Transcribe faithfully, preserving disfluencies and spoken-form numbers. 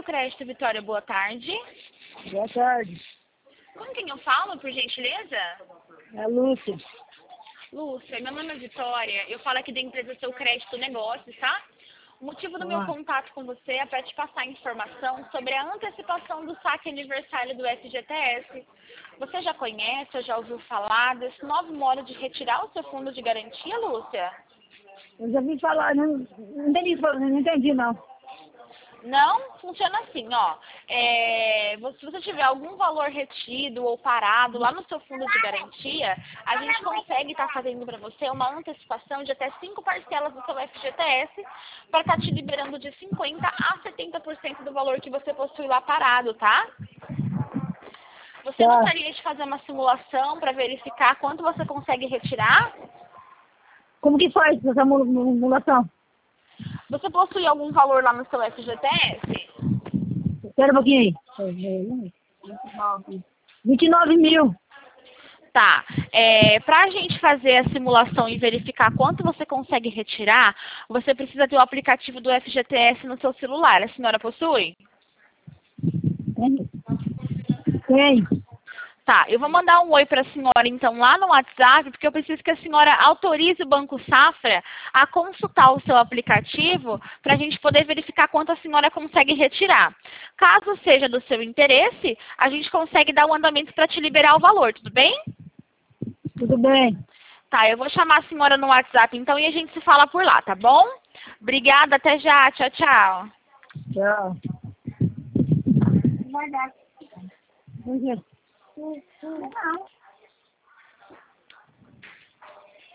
Cartão Crédito Vitória, boa tarde. Boa tarde. Com quem eu falo, por gentileza? É Lúcia. Lúcia, meu nome é Vitória. Eu falo aqui da empresa Seu Crédito Negócios, tá? O motivo do meu Ah. contato com você é para te passar informação sobre a antecipação do saque aniversário do F G T S. Você já conhece ou já ouviu falar desse novo modo de retirar o seu fundo de garantia, Lúcia? Eu já vi falar, não, não entendi, não entendi não. Não? Funciona assim, ó. É, se você tiver algum valor retido ou parado lá no seu fundo de garantia, a gente consegue estar fazendo para você uma antecipação de até cinco parcelas do seu F G T S para estar te liberando de cinquenta por cento a setenta por cento do valor que você possui lá parado, tá? Você Tá. gostaria de fazer uma simulação para verificar quanto você consegue retirar? Como que faz essa simulação? Você possui algum valor lá no seu F G T S? Espera um pouquinho aí. vinte e nove mil. Tá. É, para a gente fazer a simulação e verificar quanto você consegue retirar, você precisa ter o aplicativo do F G T S no seu celular. A senhora possui? Tem. Tem. Tá, eu vou mandar um oi para a senhora, então, lá no WhatsApp, porque eu preciso que a senhora autorize o Banco Safra a consultar o seu aplicativo para a gente poder verificar quanto a senhora consegue retirar. Caso seja do seu interesse, a gente consegue dar um andamento para te liberar o valor, tudo bem? Tudo bem. Tá, eu vou chamar a senhora no WhatsApp, então, e a gente se fala por lá, tá bom? Obrigada, até já, tchau, tchau. Tchau. Vai dar. Não.